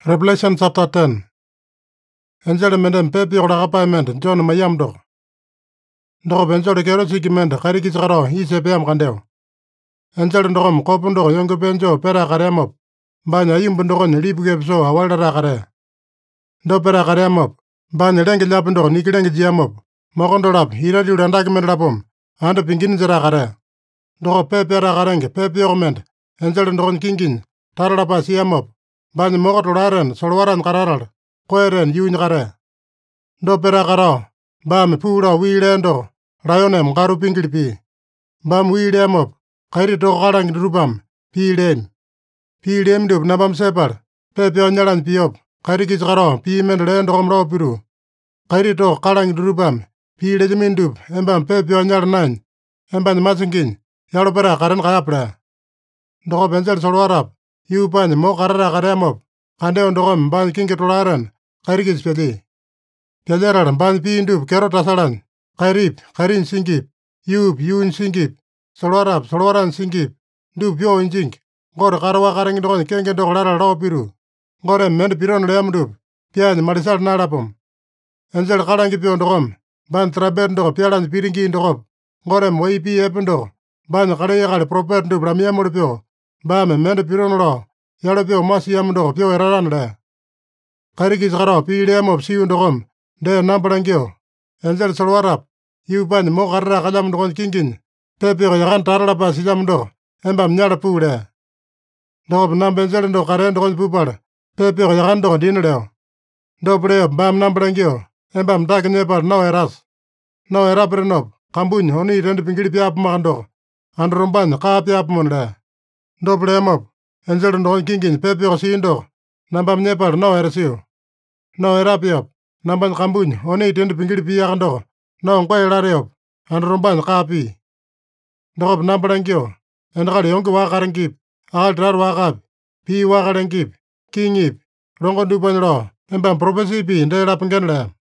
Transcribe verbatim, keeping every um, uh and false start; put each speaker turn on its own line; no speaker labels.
Revelation chapter ten. Enjele menden pepi ora kapa menden John mayam dok. Dok benjole kero siki mende kari kisaro ise peam kandeo. Enjele ndogom kopun dok yongo benjo pera karemop. Banya yimbu ndokon lipu kepso awaldara kare. Do pera karemop. Banya lengi lapun dok niki lengi jiamop. Mokondo lap hira liu randaki mendelapom. Ando pingin jera kare. Doko pepe ara karenge pepe yoko mende. Enjele ndokon kingin. Taralapa siamop. Banya mokoto laren solwaran kararal. Koeren yuny kare. Do pera karao. Bam pura wilendo. Rayonem karu pingilipi. Bam wilemop. Kairi toko karang drupam. Pilem. Pilem dup nabam separ. Pepe onyalan piop. Kairi kiskaro. Pi mendelendo komro piru. Kairi toko karang drupam. Pile jamin dup. Embam pepe onyal nain. Embam masingin. Yalo pera karen kayapre. Doko benjel solwarap. Yu pan mo karara karemop. Kande ondokom ban kinketularen. Kairi kispeli. Piajaran ban pi indup kero tasalan. Kairip, kairin singip. Yup, yun singip. Solwarap, solwaran singip. Dup yo injink. Gore karawa kareng dokon kenge dok lara rao piru. Gore mende piron leam dup. Pian marisal narapom. Enjel karangi pion dokom. Ban traber dok pialan piringi indokop. Gore moi pi ependo. Ban karaya kale proper dup ramiamur pio. Bame mende piron lo. Yalo pio masiam dok pio eraran le. Karikis karo pi leamop siun dokom. De namparangyo. Enjel solwarap. Yu ban mo karra kajam dokon kingin. Pepe ko yakan taralapa sijam dok. Embam nyala puule. Dokop nambenjel dok karen dokon pupal. Pepe ko yakan dok dinleo. Dopreo bam namparangyo. Embam takinepal no eras. No eraprenop. Kambuny honi rendu pingili piap makandok. Andromban ka piap monle. Dopreemop. Enjel dokon kingin pepe ko siin dok. Nambam nepal no erasio. No erapiop. Namban kambuny honi rendu pingili piakandok. No ngkwa elareop. Andromban ka pi. Dokop namparangyo. Endakal yonki wakarengkip. Akal drar wakap. Pi wakarengkip. Kingip. Rongon dupan lo. Embam profesi pi ndela pengen le.